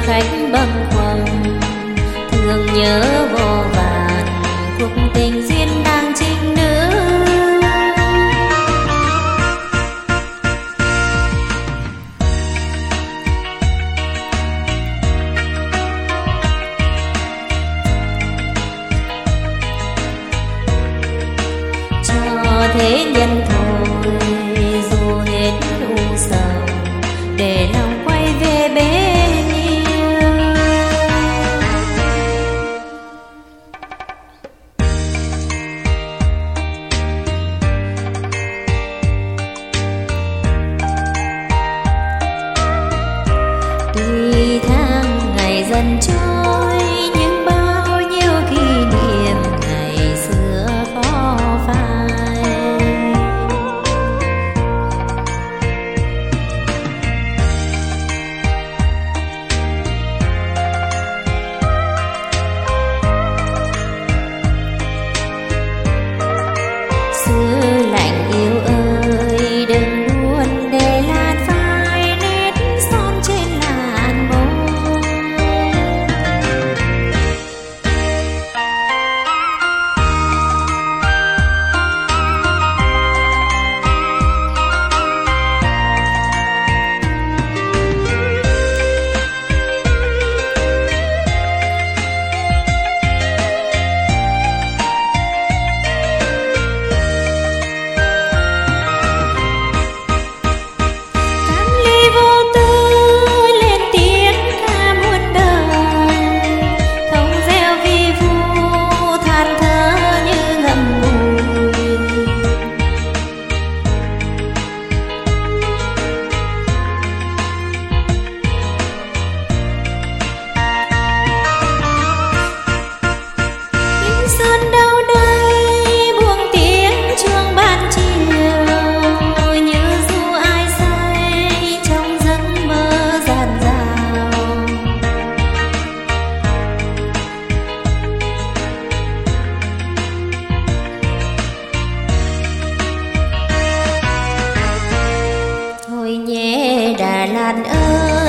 khách bâng khuâng, thương nhớ vô vàn cuộc tình duyên đang trinh nữ. Cho thế nhân thôi dù hết u sầu, để lòng quay về bên yêu. Tuy tháng ngày dần trôi nhưng bao nhiêu kỷ niệm ngày xưa có phai. Xứ lạnh yêu ơi, đừng buồn để lan phai nét son trên làn môi. Thôi nhé Đà Lạt ơi,